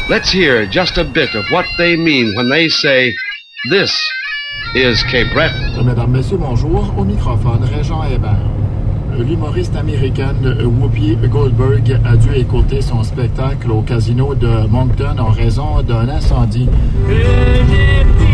Let's hear just a bit of what they mean when they say, this is Cape Breton. Mesdames, Messieurs, bonjour. Au microphone, Régent Hébert. L'humoriste américaine Whoopi Goldberg a dû écouter son spectacle au casino de Moncton en raison d'un incendie.